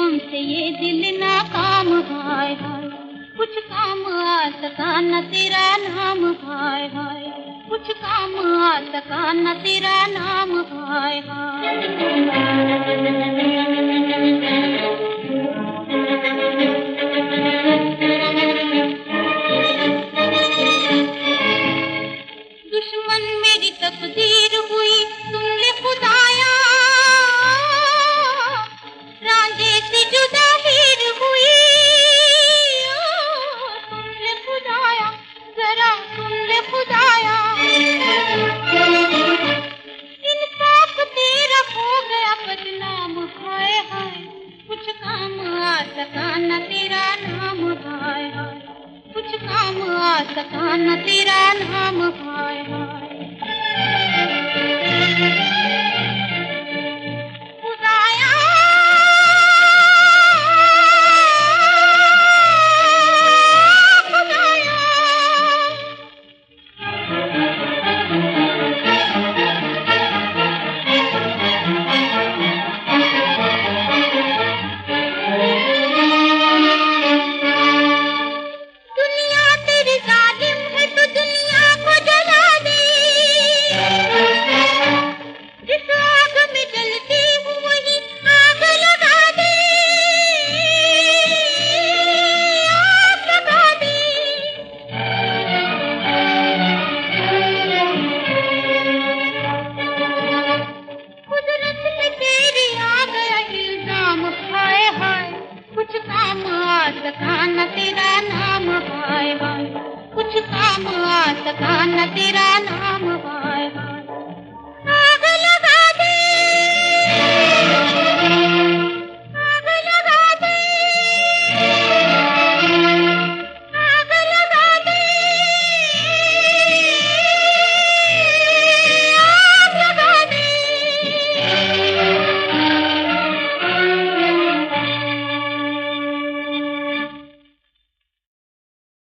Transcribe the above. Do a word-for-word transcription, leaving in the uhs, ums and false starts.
हमसे ये दिल ना काम, हाय हाय कुछ काम आ सका न तेरा नाम, हाय हाय कुछ काम आ सका न तेरा नाम, हाय हाय। दुश्मन मेरी तकदीर हुई सुन ले खुदाया, रांझे से जुदा हीर हुई, सुन ले खुदाया जरा सुन ले खुदाया। इंसाफ तेरा हो गया बदनाम, हाय हाय कुछ काम आ सका न तेरा नाम, हाय हाय कुछ काम आ सका न तेरा नाम, हाय हाय। खुदाया खुदाया दुनिया तेरी जालिम है तो दुनिया को जला दे, जिस आग में जलती हूँ वही आग लगा दे, आग लगा दे। कुदरत से तेरी आ गया इल्जाम, हाय हाय कुछ काम आ सका न तेरा नाम, हाय हाय कुछ काम आ सका न तेरा